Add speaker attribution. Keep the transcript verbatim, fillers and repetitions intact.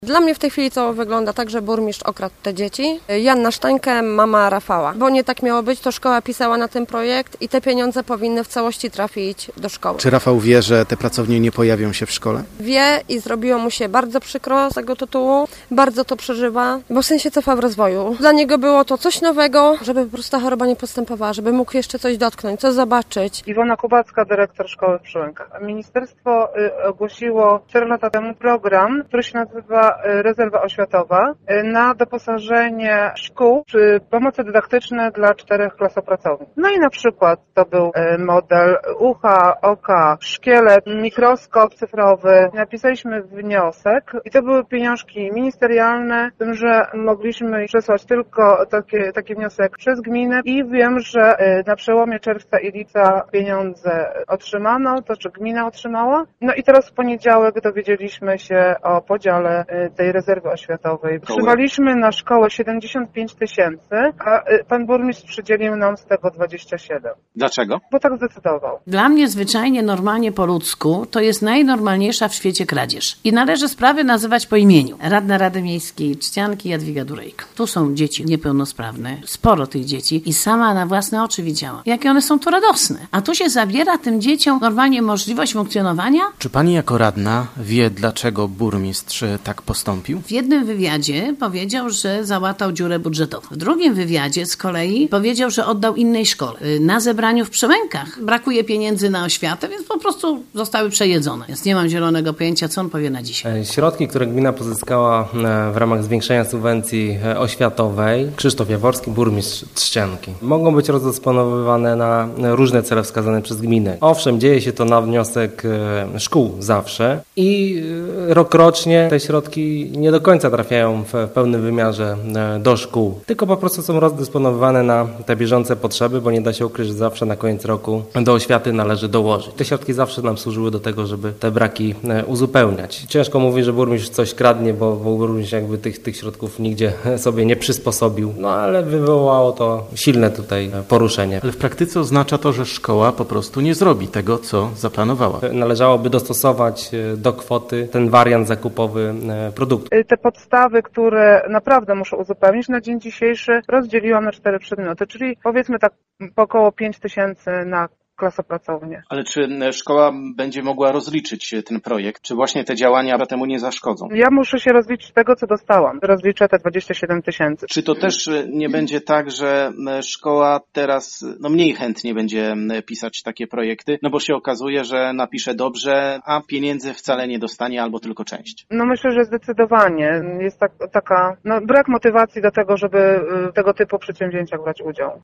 Speaker 1: Dla mnie w tej chwili to wygląda tak, że burmistrz okradł te dzieci. Janna Sztańkę, mama Rafała. Bo nie tak miało być, to szkoła pisała na ten projekt i te pieniądze powinny w całości trafić do szkoły.
Speaker 2: Czy Rafał wie, że te pracownie nie pojawią się w szkole?
Speaker 1: Wie i zrobiło mu się bardzo przykro z tego tytułu. Bardzo to przeżywa, bo w sensie cofa w rozwoju. Dla niego było to coś nowego, żeby po prostu ta choroba nie postępowała, żeby mógł jeszcze coś dotknąć, coś zobaczyć.
Speaker 3: Iwona Kubacka, dyrektor szkoły w Przyłękach. Ministerstwo ogłosiło cztery lata temu program, który się nazywa Rezerwa Oświatowa, na doposażenie szkół czy pomoce dydaktyczne dla czterech klasopracowni. No i na przykład to był model ucha, oka, szkielet, mikroskop cyfrowy. Napisaliśmy wniosek i to były pieniążki ministerialne, z tym, że mogliśmy przesłać tylko taki, taki wniosek przez gminę i wiem, że na przełomie czerwca i lipca pieniądze otrzymano, to czy gmina otrzymała. No i teraz w poniedziałek dowiedzieliśmy się o podziale tej rezerwy oświatowej. Przywaliśmy na szkołę siedemdziesiąt pięć tysięcy, a pan burmistrz przydzielił nam z tego dwadzieścia siedem.
Speaker 4: Dlaczego?
Speaker 3: Bo tak zdecydował.
Speaker 5: Dla mnie zwyczajnie, normalnie po ludzku, to jest najnormalniejsza w świecie kradzież. I należy sprawy nazywać po imieniu. Radna Rady Miejskiej Trzcianki Jadwiga Durejko. Tu są dzieci niepełnosprawne, sporo tych dzieci i sama na własne oczy widziałam, jakie one są tu radosne. A tu się zabiera tym dzieciom normalnie możliwość funkcjonowania?
Speaker 2: Czy pani jako radna wie, dlaczego burmistrz tak postąpił?
Speaker 5: W jednym wywiadzie powiedział, że załatał dziurę budżetową. W drugim wywiadzie z kolei powiedział, że oddał innej szkole. Na zebraniu w Przyłękach brakuje pieniędzy na oświatę, więc po prostu zostały przejedzone. Więc nie mam zielonego pojęcia, co on powie na dzisiaj.
Speaker 6: Środki, które gmina pozyskała w ramach zwiększenia subwencji oświatowej, Krzysztof Jaworski, burmistrz Trzcianki, mogą być rozdysponowywane na różne cele wskazane przez gminę. Owszem, dzieje się to na wniosek szkół zawsze i rokrocznie te środki nie do końca trafiają w pełnym wymiarze do szkół, tylko po prostu są rozdysponowywane na te bieżące potrzeby, bo nie da się ukryć, że zawsze na koniec roku do oświaty należy dołożyć. Te środki zawsze nam służyły do tego, żeby te braki uzupełniać. Ciężko mówić, że burmistrz coś kradnie, bo, bo burmistrz jakby tych, tych środków nigdzie sobie nie przysposobił, no ale wywołało to silne tutaj poruszenie.
Speaker 2: Ale w praktyce oznacza to, że szkoła po prostu nie zrobi tego, co zaplanowała.
Speaker 6: Należałoby dostosować do kwoty ten wariant zakupowy produktu.
Speaker 3: Te podstawy, które naprawdę muszę uzupełnić, na dzień dzisiejszy rozdzieliłam na cztery przedmioty, czyli powiedzmy tak po około pięć tysięcy na klasopracownię.
Speaker 4: Ale czy szkoła będzie mogła rozliczyć ten projekt? Czy właśnie te działania temu nie zaszkodzą?
Speaker 3: Ja muszę się rozliczyć z tego, co dostałam. Rozliczę te dwadzieścia siedem tysięcy.
Speaker 4: Czy to też nie będzie tak, że szkoła teraz no mniej chętnie będzie pisać takie projekty? No bo się okazuje, że napisze dobrze, a pieniędzy wcale nie dostanie albo tylko część.
Speaker 3: No myślę, że zdecydowanie jest tak, taka no, brak motywacji do tego, żeby tego typu przedsięwzięciach brać udział.